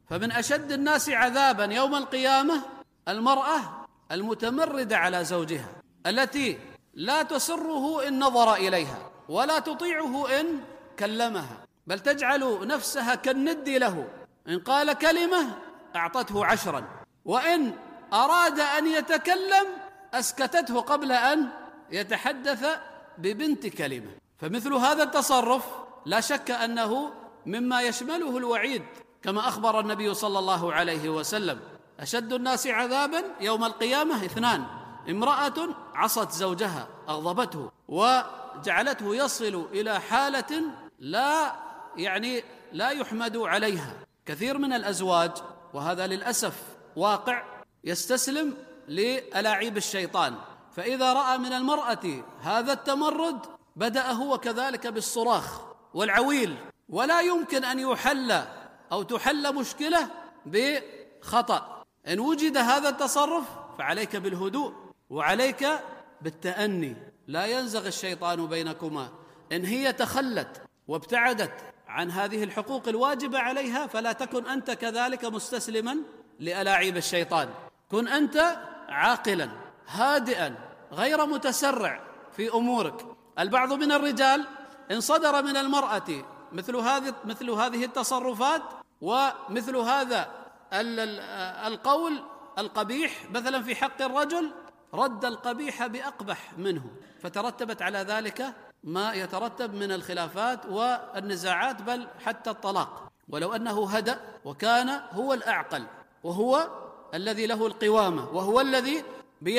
فمن أشد الناس عذابا يوم القيامة المرأة المتمردة على زوجها، التي لا تسره إن نظر إليها ولا تطيعه إن كلمها، بل تجعل نفسها كالند له، إن قال كلمة أعطته 10، وإن أراد أن يتكلم أسكتته قبل أن يتحدث ببنت كلمة. فمثل هذا التصرف لا شك أنه مما يشمله الوعيد، كما أخبر النبي صلى الله عليه وسلم: أشد الناس عذابا يوم القيامة 2، امرأة عصت زوجها أغضبته وجعلته يصل إلى حالة لا يحمد عليها. كثير من الأزواج، وهذا للأسف واقع، يستسلم لألاعيب الشيطان، فإذا رأى من المرأة هذا التمرد بدأ هو كذلك بالصراخ والعويل، ولا يمكن أن يحل أو تحل مشكلة بخطأ. إن وجد هذا التصرف فعليك بالهدوء وعليك بالتأني، لا ينزغ الشيطان بينكما. إن هي تخلت وابتعدت عن هذه الحقوق الواجبة عليها فلا تكن أنت كذلك مستسلما لألاعيب الشيطان، كن أنت عاقلا هادئا غير متسرع في أمورك. البعض من الرجال إن صدر من المرأة مثل هذه التصرفات ومثل هذا القول القبيح مثلا في حق الرجل، رد القبيح بأقبح منه، فترتبت على ذلك ما يترتب من الخلافات والنزاعات، بل حتى الطلاق. ولو أنه هدأ وكان هو الأعقل وهو الذي له القوامة وهو الذي